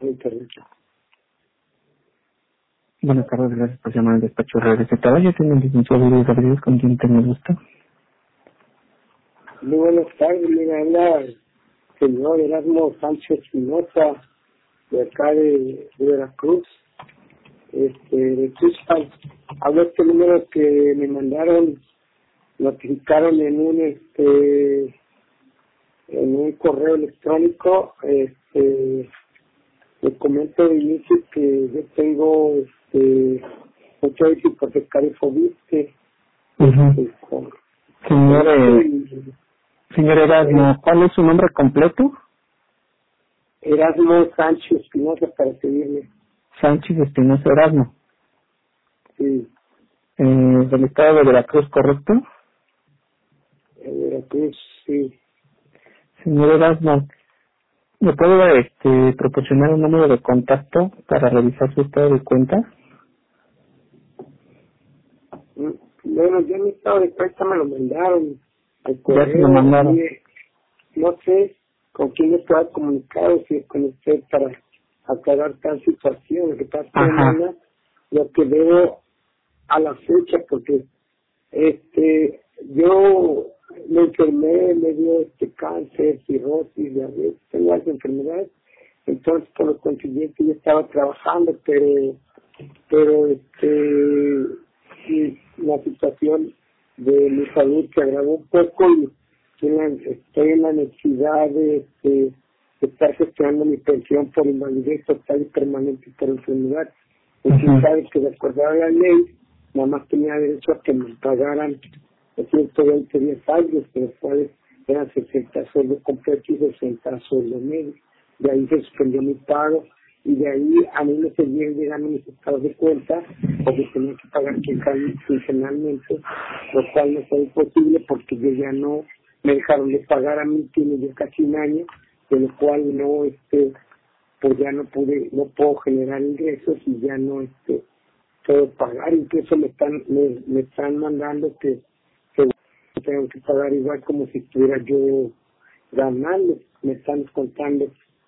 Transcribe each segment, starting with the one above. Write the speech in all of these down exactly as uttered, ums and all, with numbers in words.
internet. Buenas tardes, gracias por llamar al despacho de recetado. Yo tengo el licenciado Luis Rodríguez, con quien tengo gusto. Muy buenas tardes, me habla el señor Erasmo Sánchez Espinosa, de acá de, de Veracruz, este, de Tuxpan. Hablo este número que me mandaron, notificaron en un este en un correo electrónico. Este, le comento de inicio que yo tengo este un crédito hipotecario Fobiste. Uh-huh. Este, con, Señor, con eh, señor Erasmo, ¿cuál es su nombre completo? Erasmo Sánchez Espinosa, para seguirme. Sánchez Espinosa Erasmo. Sí, Eh, del estado de Veracruz, ¿correcto? en Veracruz, sí. Señor Erasmo, ¿me puede este, proporcionar un número de contacto para revisar su estado de cuenta? Mm, Bueno, yo mi estado de cuenta me lo mandaron al Ya se lo correo mandaron. y eh, no sé con quién me pueda comunicar, o si es con usted, para aclarar tal situación. Lo que pasa es que me Ajá. manda lo que debo a la fecha, porque este yo me enfermé, me dio este cáncer, cirrosis, diabetes, tengo varias enfermedades. Entonces, por lo consiguiente, yo estaba trabajando, pero pero este sí, la situación de mi salud se agravó un poco y en la- estoy en la necesidad de, este, de estar gestionando mi pensión por invalidez total y permanente por enfermedad. Usted Ujú. sabe que de acuerdo a la ley, nada más tenía derecho a que me pagaran ciento veinte días hábiles, de los cuales eran sesenta sueldos completos y sesenta sueldos medios. De ahí se suspendió mi pago y de ahí a mí me seguían llegando mis estados de cuenta porque tenía que pagar quincenal- quincenalmente, lo cual no fue posible porque yo ya no me dejaron de pagar a mí, tiene ya casi un año, de lo cual no, este, pues ya no pude, no puedo generar ingresos y ya no, este, puedo pagar. Incluso me están, me, me están mandando que, que tengo que pagar igual como si estuviera yo ganando. Me están contando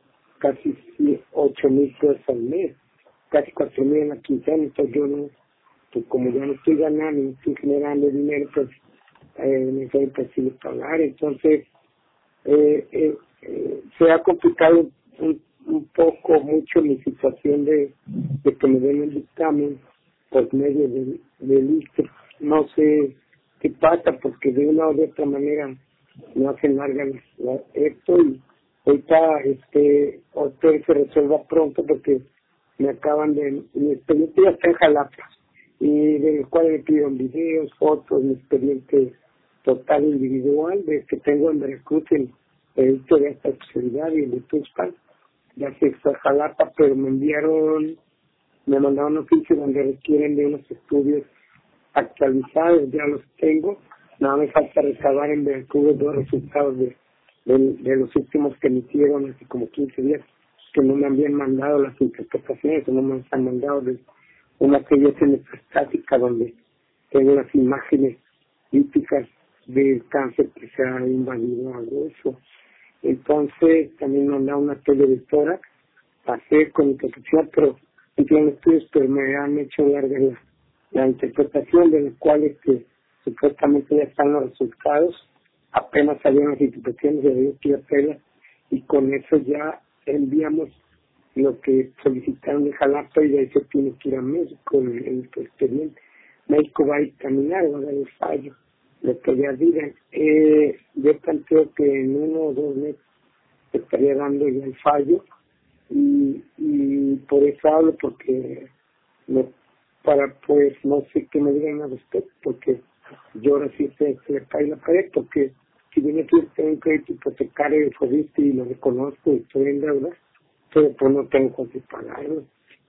casi sí, ocho mil pesos al mes, casi cuatro mil en la quincena. Entonces yo no, pues como ya no estoy ganando, no estoy generando dinero, pues eh, me soy imposible pagar. Entonces eh, eh, eh, se ha complicado un, un poco mucho mi situación de, de que me den el dictamen por medio del del I S S S T E. No sé qué pasa, porque de una o de otra manera me hacen larga la- la- esto, y ahorita este, espero que se resuelva pronto porque me acaban de, mi expediente ya está en Jalapa, y del cual me pidieron videos, fotos, mi expediente total individual de que tengo en Veracruz, el edicto de esta especialidad y el de Tuxpan, ya se está Jalapa, pero me enviaron, me mandaron un oficio donde requieren de unos estudios actualizados, ya los tengo, nada me falta recabar en Veracruz dos resultados de, de, de los últimos que me hicieron hace como quince días, que no me habían mandado las interpretaciones, no me han mandado de una que yo tengo estática donde tengo las imágenes típicas del cáncer que se ha invadido a hueso. Entonces también me han dado una tele de tórax, pasé con interpretación, pero en estudios, pero me han hecho larga la, la interpretación, de los cuales que supuestamente ya están los resultados, apenas salieron las interpretaciones de Dios y Apela, y con eso ya enviamos lo que solicitaron de Jalapa, y de ahí se tiene que ir a México en el, en el expediente. México va a dictaminar, va a dar el fallo, lo que ya digan. Eh, yo planteo que en uno o dos meses estaría dando ya el fallo, y, y por eso hablo, porque no, para pues no sé qué me digan al respecto, porque yo ahora sí se, se le cae la pared, porque si viene aquí tengo un crédito hipotecario de Fobiste y lo reconozco y estoy en deuda, pero pues no tengo con qué pagarlo.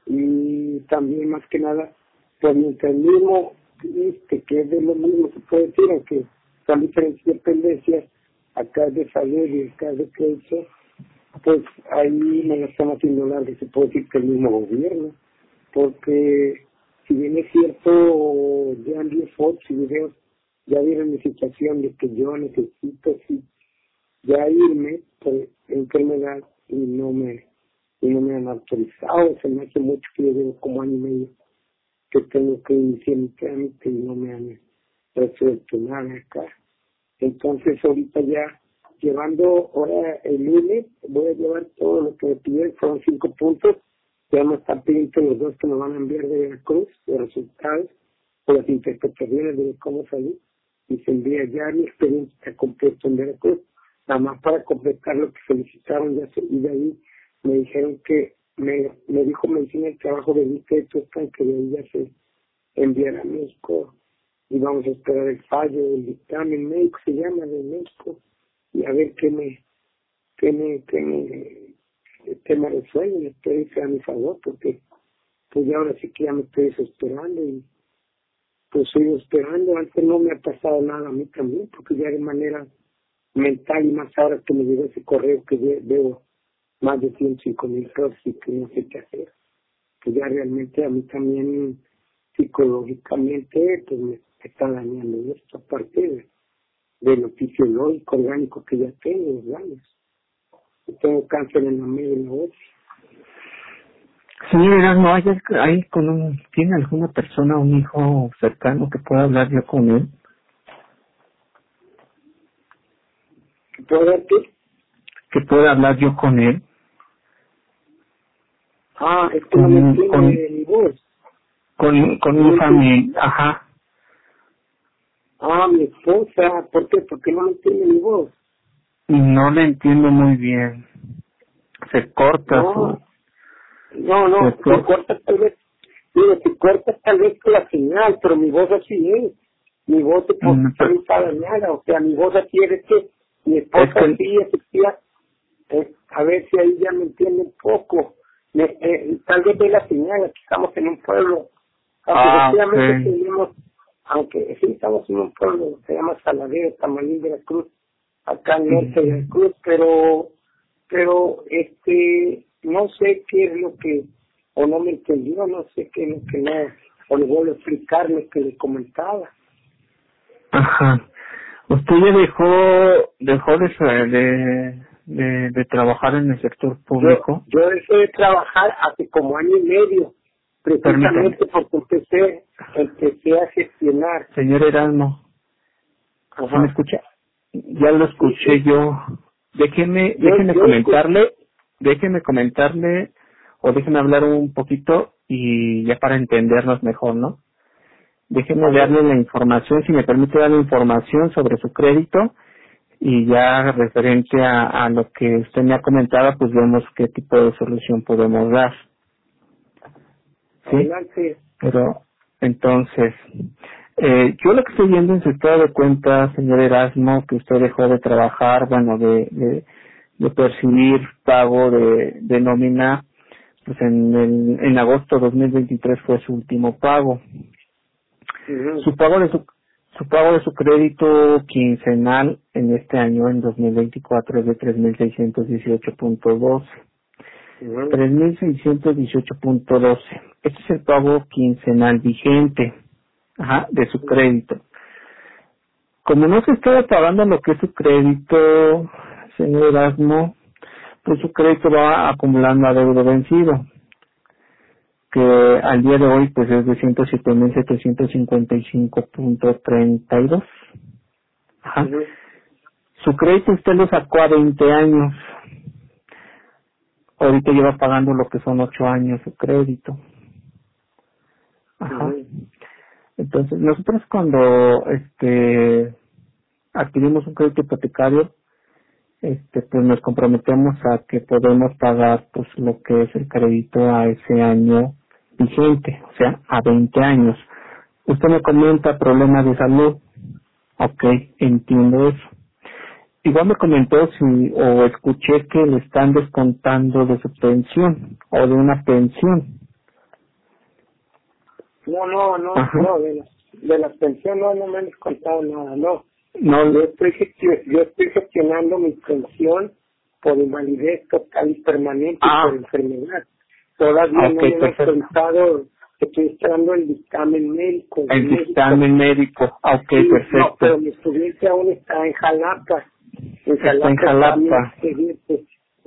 Y también más que nada, pues mientras mismo, este, que es de lo mismo, se puede decir, aunque son diferentes dependencias, acá es de salud y acá es de crédito, pues ahí me lo están haciendo largo, se puede decir que el mismo gobierno, porque si bien es cierto, ya envié fotos y videos, ya vieron mi situación de que yo necesito sí, ya irme por enfermedad, y no me y no me han autorizado. Se me hace mucho que yo llevo como año y medio que tengo que iniciar mi trámite y no me han resuelto nada acá. Entonces ahorita ya llevando ahora el lunes voy a llevar todo lo que me pidieron, fueron cinco puntos. Ya me están pidiendo los dos que me van a enviar de Veracruz, los resultados, o las interpretaciones de cómo salir, y se envía ya mi expediente está completo en Veracruz, nada más para completar lo que solicitaron, ya se, y de ahí me dijeron que, me, me dijo medicina el trabajo de vista de Toscan, que de ahí ya se enviará a México, y vamos a esperar el fallo del dictamen médico, se llama, de México, y a ver qué me, qué me, qué me, qué me resuelven, espero que sea a mi favor, porque pues ya ahora sí que ya me estoy desesperando, y pues sigo esperando. Antes no me ha pasado nada a mí también, porque ya de manera mental, y más ahora que me llegó ese correo que ve- veo más de ciento cinco mil pesos y que no sé qué hacer, pues ya realmente a mí también psicológicamente pues me está dañando esto, aparte de, de lo fisiológico, orgánico que ya tengo, ¿verdad? Yo tengo cáncer en la médula ósea. Señor Erasmo, ¿hay, hay con un, ¿tiene alguna persona, un hijo cercano que pueda hablar yo con él? ¿Puedo darte? ¿Que pueda hablar yo con él? Ah, es que Con, no me entiende con, mi voz. con, con No mi me entiende. familia, ajá. Ah, mi esposa, ¿por qué? Porque no me entiende mi voz. No le entiendo muy bien. Se corta No, su... no, no, Se se corta. corta tal vez, digo, se corta tal vez con la señal, pero mi voz así es. Mi voz de por Mm, sí pero está dañada, o sea, mi voz así es que mi Es esposa que... sí, efectiva, eh, a ver si ahí ya me entiende un poco. Me, eh, tal vez ve la señal, aquí estamos en un pueblo, aunque Ah, efectivamente ok. tenemos, aunque sí estamos en un pueblo, se llama Saladero, Tamalín, Veracruz, acá al norte de Ujú. Veracruz, pero, pero, este, no sé qué es lo que, o no me entendió, no sé qué es lo que no, o le vuelvo a explicar lo que le comentaba. Ajá. Usted ya dejó, dejó de, sa- de, de, de trabajar en el sector Yo, público. yo dejé de trabajar hace como año y medio, Permítame, precisamente porque empecé, empecé a gestionar. señor Erasmo, ¿sí me Ajá. escucha? Ya lo Sí, escuché sí. yo. Déjeme, Yo, déjeme yo escuché. comentarle, déjeme comentarle, o déjeme hablar un poquito y ya para entendernos mejor, ¿no? A Déjeme ver. darle la información, si me permite darle información sobre su crédito y ya referente a, a lo que usted me ha comentado, pues vemos qué tipo de solución podemos dar, ¿sí? Adelante. Pero, entonces, eh, yo lo que estoy viendo en su estado de cuenta, señor Erasmo, que usted dejó de trabajar, bueno, de, de, de percibir pago de, de nómina, pues en, el, en agosto de dos mil veintitrés fue su último pago. Ujú, Su pago de su su pago de su crédito quincenal en este año, en dos mil veinticuatro, es de tres mil seiscientos dieciocho punto doce. ujú, tres mil seiscientos dieciocho punto doce. Este es el pago quincenal vigente, ajá, de su crédito. Como no se está pagando lo que es su crédito, señor Erasmo, pues su crédito va acumulando adeudo vencido, que al día de hoy pues es de ciento siete mil setecientos cincuenta y cinco punto treinta y dos. Ajá. ujú, Su crédito usted lo sacó a veinte años. Ahorita lleva pagando lo que son ocho años su crédito. Ajá. ujú. Entonces, nosotros cuando este adquirimos un crédito hipotecario, este pues nos comprometemos a que podemos pagar pues lo que es el crédito a ese año vigente, o sea, a veinte años. Usted me comenta problemas de salud. Ok, entiendo eso. Igual me comentó si o escuché que le están descontando de su pensión o de una pensión. No, no, no, Ajá. no, de la, de la pensión no, no me han descontado nada, no. No. Yo estoy, gestio- yo estoy gestionando mi pensión por invalidez total y permanente y por Ah, enfermedad. Todavía ok, no me han perfecto. autorizado, estoy esperando el dictamen médico de El México. dictamen médico. Ah, ok, Sí, no, pero perfecto. mi estudiante aún está en Jalapa. En Está en Jalapa está mi Jalapa. expediente.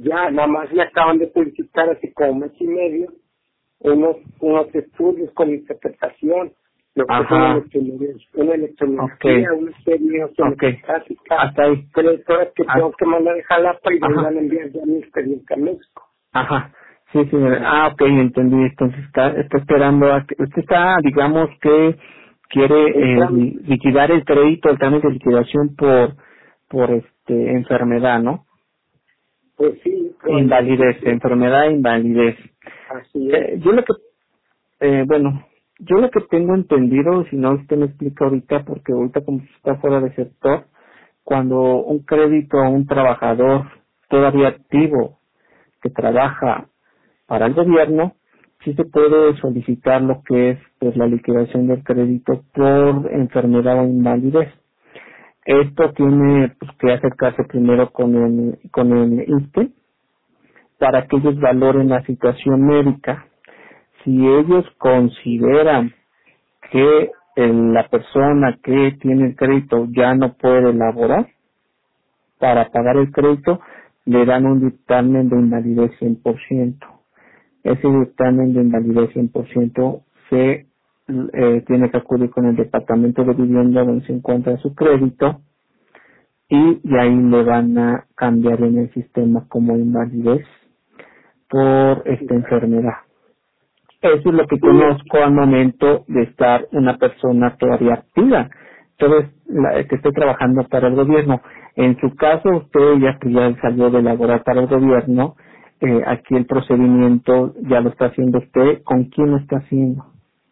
ya nada más me acaban de publicitar hace como un mes y medio unos, unos estudios con interpretación, lo que es una electromiografía, una, electromiografía, okay. una serie okay. hasta ahí. Tres horas que tengo que mandar de Jalapa y me van a enviar ya mi expediente a México. Ajá. Sí, sí. Ah, ok, entendí. Entonces está, está esperando a que, usted está, digamos que quiere eh, liquidar el crédito, el trámite de liquidación por, por este, enfermedad, ¿no? Pues sí. Invalidez, sí. Enfermedad e invalidez. Así es. Eh, yo lo que, eh, bueno, yo lo que tengo entendido, si no usted me explica ahorita, porque ahorita como está fuera de sector, cuando un crédito a un trabajador todavía activo que trabaja para el gobierno, sí se puede solicitar lo que es pues la liquidación del crédito por enfermedad o invalidez. Esto tiene pues, que acercarse primero con el con el I S S S S T E para que ellos valoren la situación médica. Si ellos consideran que el, la persona que tiene el crédito ya no puede elaborar para pagar el crédito, le dan un dictamen de invalidez cien por ciento. Ese dictamen de invalidez cien por ciento se eh, tiene que acudir con el departamento de vivienda donde se encuentra su crédito y de ahí le van a cambiar en el sistema como invalidez por esta enfermedad. Eso es lo que conozco al momento de estar una persona todavía activa, entonces la, que esté trabajando para el gobierno. En su caso, usted ya, ya salió de laborar para el gobierno, eh, aquí el procedimiento ya lo está haciendo usted. ¿Con quién lo está haciendo?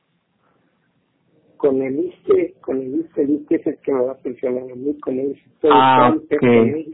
Con el I S S S T E, con el I S S S S T E es el que me va a pensionar a mí, con el I S S S T E. Ah, ok.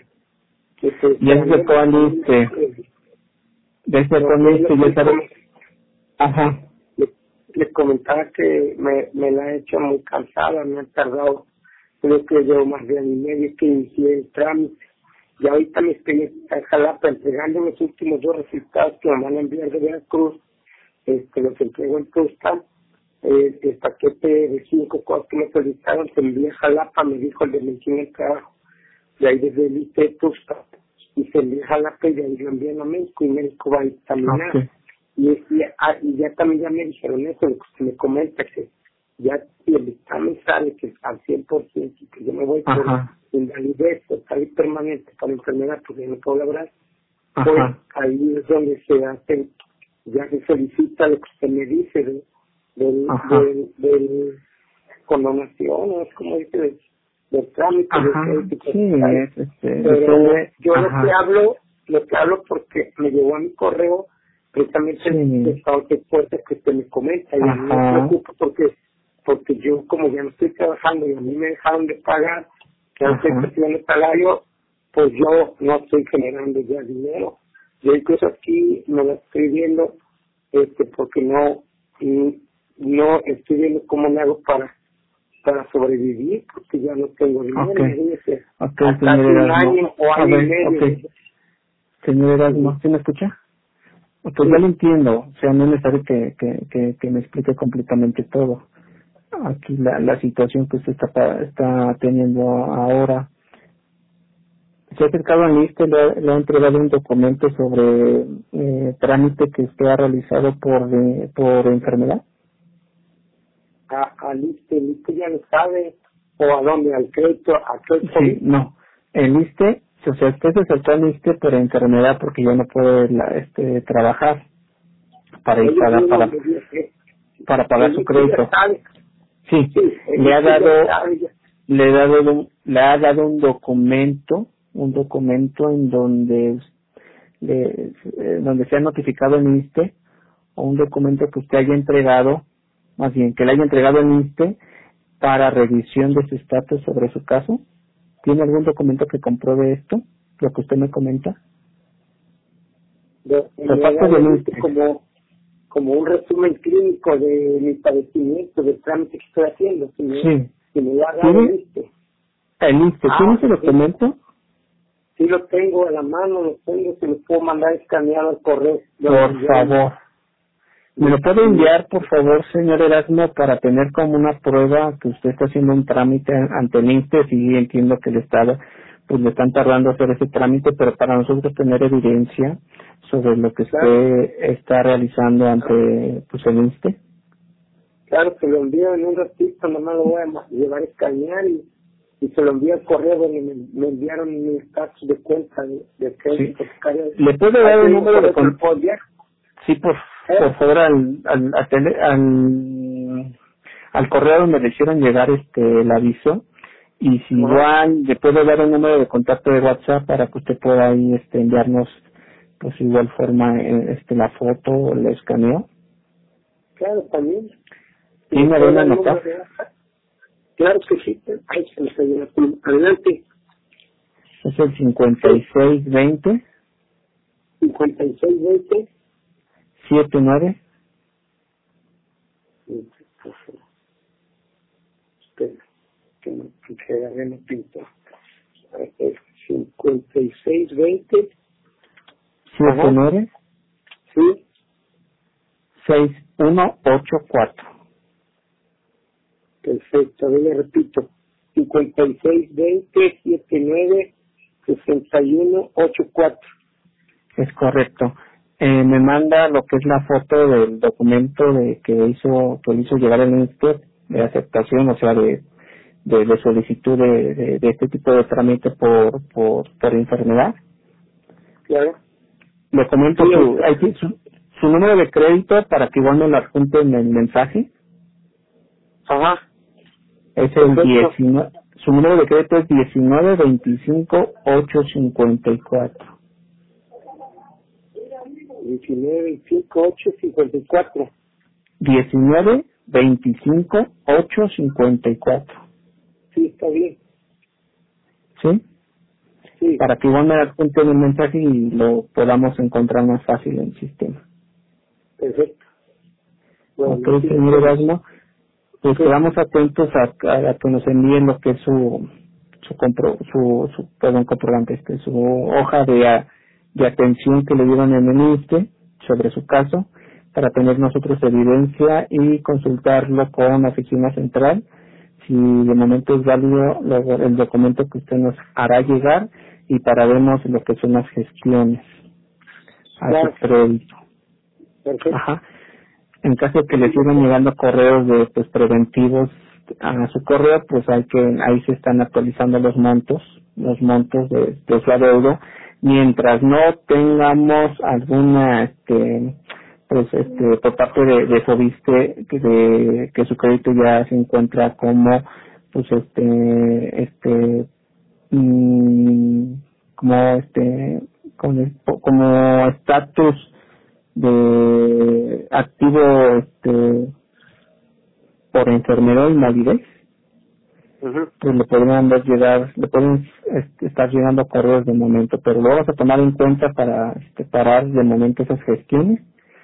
¿Y es de cuál I S S S T E? Desde cuál I S S S T E ya sabe. Ajá. Le, le comentaba que me, me la he hecho muy cansada, me han tardado, creo que llevo más de año y medio que inicié el trámite. Y ahorita me estoy en Jalapa entregando los últimos dos resultados que me van a enviar de Veracruz, este, los entrego en Tuxtla. Eh, el paquete de cinco cosas que me solicitaron se envía a Jalapa, me dijo el de medicina del trabajo, de ahí desde el I S S S T E y se envía a Jalapa y de ahí lo envían a México y México va a dictaminar. Okay. Y, y, y ya también ya me dijeron eso, lo que usted me comenta, que ya si el dictamen sale que al cien por ciento y que yo me voy por invalidez total y permanente para enfermedad porque no puedo laborar, pues ahí es donde se hace, ya se solicita lo que usted me dice de, del, del, del condonación, o es como dice, del, del trámite de crédito. Sí, es, este, pero yo lo que hablo, lo que hablo porque me llegó a mi correo precisamente sí. el estado de puertas que usted me comenta y a mí me preocupa porque porque yo como ya no estoy trabajando y a mí me dejaron de pagar, que no estoy recibiendo salario, pues yo no estoy generando ya dinero. Yo incluso aquí me lo estoy viendo este porque no no estoy viendo cómo me hago para para sobrevivir porque ya no tengo dinero. Okay. Dice, okay, hasta un año o año ver, y medio. Okay. Señor Erasmo, ¿sí me escucha? Pues ya lo entiendo, o sea, no es necesario que, que, que, que me explique completamente todo. Aquí la, la situación que usted está, está teniendo ahora. Se ha acercado al I S S S T E, le ha, le ha entregado un documento sobre eh, trámite que usted ha realizado por eh, por enfermedad. A, al I S S S T E, el I S S S T E ya lo sabe, o a dónde, al crédito, a crédito. Sí, no, el I S S S T E, o sea, usted se acercó al I S S S T E por enfermedad porque ya no puede la, este, trabajar para ir para, para, para pagar su crédito. Sí, sí, le ha dado, le ha dado, un, le ha dado un documento, un documento en donde, le, eh, donde se ha notificado el I S S S T E, o un documento que usted haya entregado, más bien que le haya entregado el I S S S T E para revisión de su estatus sobre su caso. ¿Tiene algún documento que compruebe esto, lo que usted me comenta? De, de parte del I S S S T E como como un resumen clínico de mi padecimiento, del trámite que estoy haciendo. Si me, sí. Si me da el I S S S T E. ¿El I S S S T E? ¿Tiene ese documento? Sí, lo tengo a la mano, lo tengo, se lo puedo mandar escaneado al correo. Por favor. ¿Me lo puede enviar, por favor, señor Erasmo, para tener como una prueba que usted está haciendo un trámite ante el I S S S T E? Sí, entiendo que el Estado pues le están tardando hacer ese trámite, pero para nosotros tener evidencia sobre lo que Claro. usted está realizando ante pues el INSSSTE. Claro, se lo envío en un ratito, nomás lo voy a ma- llevar a escanear y, y se lo envío al correo donde me, me enviaron mi estatus de cuenta de, de crédito. Sí. ¿Le puedo dar un número de con... contacto? Sí, por, ¿Eh? por favor, al, al, a tele- al, al correo donde le hicieron llegar este el aviso. Y si Ajá. igual le puedo dar un número de contacto de WhatsApp para que usted pueda ahí este, enviarnos, pues igual forma, eh, este la foto o el escaneo. Claro, también. ¿Tiene ¿Me dónde el número anotar? de WhatsApp? Claro que sí. Ahí se me salió la pluma. Adelante. Es el cincuenta y seis veinte cincuenta y seis veinte. setenta y nueve. Espera, que no que agarré no pinto. Es cincuenta y seis veinte. setenta y nueve. Sí. seis uno ocho cuatro. Perfecto, a ver, le repito. cincuenta y seis veinte setenta y nueve sesenta y uno ochenta y cuatro. Es correcto. Eh, me manda lo que es la foto del documento de que hizo que le hizo llegar el INSSSTE de aceptación, o sea, de, de, de solicitud de, de, de este tipo de trámite por, por, por enfermedad. Claro. Le comento Sí, su, ahí ahí, su, su número de crédito para que igual me lo adjunte en el mensaje. Ajá. Es el Perfecto. diecinueve, su número de crédito es diecinueve veinticinco ocho cincuenta y cuatro. diecinueve veinticinco ocho cincuenta y cuatro. diecinueve veinticinco ocho cincuenta y cuatro. Sí, está bien. ¿Sí? Sí. Para que igual me adjunte en el mensaje y lo podamos encontrar más fácil en el sistema. Perfecto. Bueno, Ok, sí, señor Erasmo, pues sí. quedamos atentos a, a, a que nos envíen lo que es su su compro, su, su perdón, comprobante, este, su hoja de, a- de atención que le dieron en el INSSSTE sobre su caso, para tener nosotros evidencia y consultarlo con la oficina central. Si de momento es válido luego el documento que usted nos hará llegar y para vernos lo que son las gestiones a Claro. su crédito. Perfecto. Ajá. En caso de que le sigan llegando correos de pues preventivos a su correo, pues hay que ahí se están actualizando los montos, los montos de, de su adeudo, mientras no tengamos alguna este pues este por parte de, de Fobiste que de que su crédito ya se encuentra como pues este este mm, como este como como estatus de activo este por enfermedad o invalidez, Ajá. pues le podrían ver llegar, le pueden este, estar llegando correos de momento, pero lo vamos a tomar en cuenta para este, parar de momento esas gestiones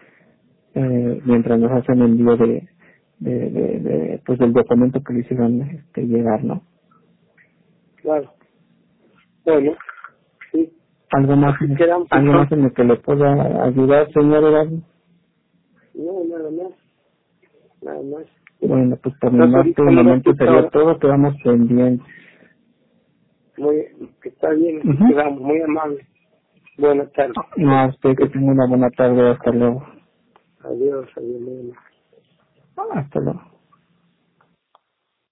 eh, mientras nos hacen el envío de, de, de, de, pues del documento que le hicieron este, llegar, ¿no? Claro. Bueno, sí. Algo más, Así quedamos. algo más en el que le pueda ayudar, señor Erasmo. No, nada más. Nada más. Bueno, pues por mi Entonces, parte, ahorita de un momento sería ratito, todo, quedamos pendientes. muy, que está bien, así Ujú. quedamos, muy amable. Buenas tardes. No, a usted que tenga una buena tarde, hasta luego. Adiós, adiós, muy amable. Hasta luego.